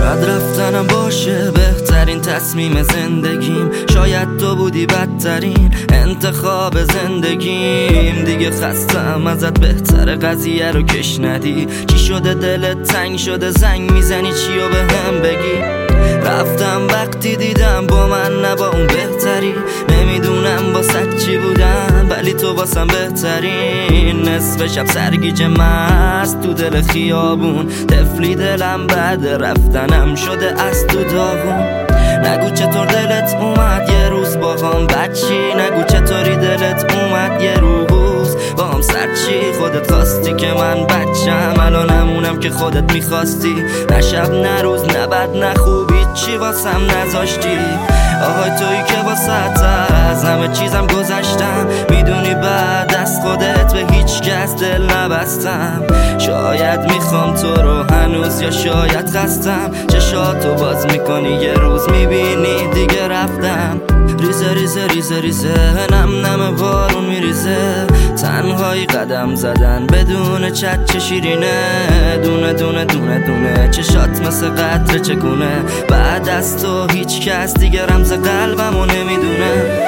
شاید رفتنم باشه بهترین تصمیم زندگیم، شاید تو بودی بدترین انتخاب زندگیم. دیگه خستم ازت، بهتره قضیه رو کش ندی. چی شده دلت تنگ شده، زنگ میزنی چیو به هم بگی؟ رفتم وقتی دیدم با من نبا اون بهتری. نمیدونم واسه چی بودم ولی تو واسم بهترین. نصف شب سرگیجه مست تو دل خیابون، طفلی دلم بعد رفتنم شده از تو داغون. نگو چطور دلت اومد یه روز با هم بچی، نگو چطوری دلت اومد یه روز با هم سرچی. خودت خواستی که من بچم، الان همونم که خودت میخواستی. نه شب نه روز نه بد نه خوبی چی واسم نذاشتی. آهای تویی که واسط از همه چیزم گذشتم، میدونی بعد از خودت به هیچ کس دل نبستم. شاید میخوام تو رو هنوز یا شاید خستم. چشاتو باز میکنی یه روز میبینی دیگه رفتم. ریزه ریزه ریزه ریزه نم نم بارون میریزه، تنهایی قدم زدن بدون چه شیرینه. دونه دونه دونه دونه چشات مثل قطره چکونه، بعد از تو هیچ کس دیگه رمز قلبمو نمیدونه.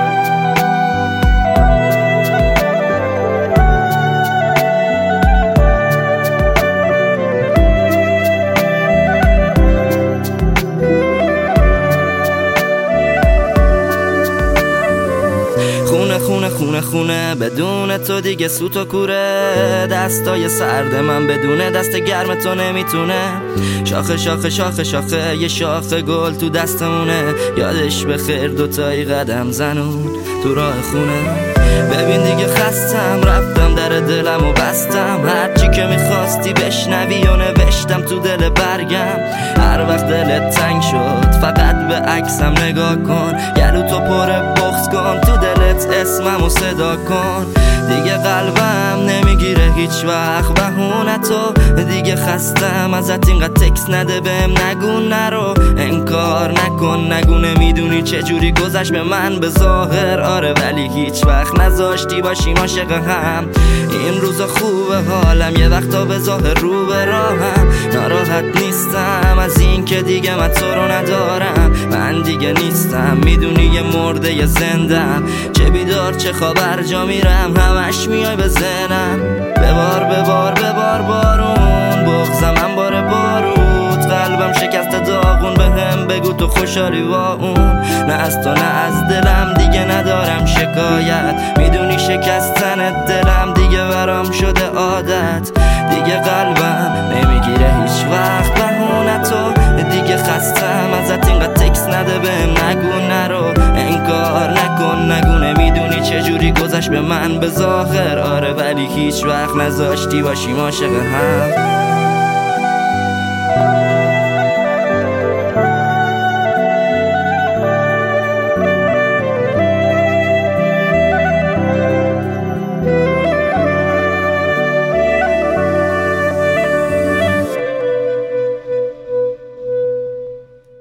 خونه خونه خونه بدون تو دیگه سوت و کوره. دستای سرد من بدون دست گرم تو نمیتونه. شاخه شاخه شاخه شاخه یه شاخه گل تو دستمونه. یادش بخیر دوتایی قدم زنون تو راه خونه. ببین دیگه خستم، رفتم در دلم و بستم. هرچی که میخواستی بشنوی و نوشتم تو دل برگم. هر وقت دلت تنگ شد فقط به عکسم نگاه کن. گلو تو پر بغض کن، تو دلت اسممو صدا کن. دیگه قلبم نمیگیره هیچ وقت بهونه تو. دیگه خستم ازت، اینقدر تکس نده بهم، نگو نرو انکار نکن. نگو نمیدونی چجوری گذشت به من به ظاهر، آره ولی هیچ وقت نذاشتی باشیم عاشق هم. این روزا خوبه حالم، یه وقتا به ظاهر رو به راهم. ناراحت نیستم از این که دیگه من تو رو ندارم. من دیگه نیستم، میدونی یه مرده یه زندم. چه بیدار چه خواب هر جا میرم همش میای به ذهنم. ببار ببار ببار بارون، بغضم هم باره بارود. قلبم شکست داغون، بهم بگو تو خوشحالی با اون. نه از تو نه از دلم دیگه ندارم شکایت. میدونی شکستن دلم دیگه برام شده عادت. دیگه قلبم نمیگیره هیچ وقت بهونه تو. دیگه خستم ازت، اینقدر تکس نده بهم، نگو نرو انکار نکن. نگو نمیدونی چجوری گذشت به من به ظاهر، آره ولی هیچ وقت نذاشتی باشیم عاشق هم.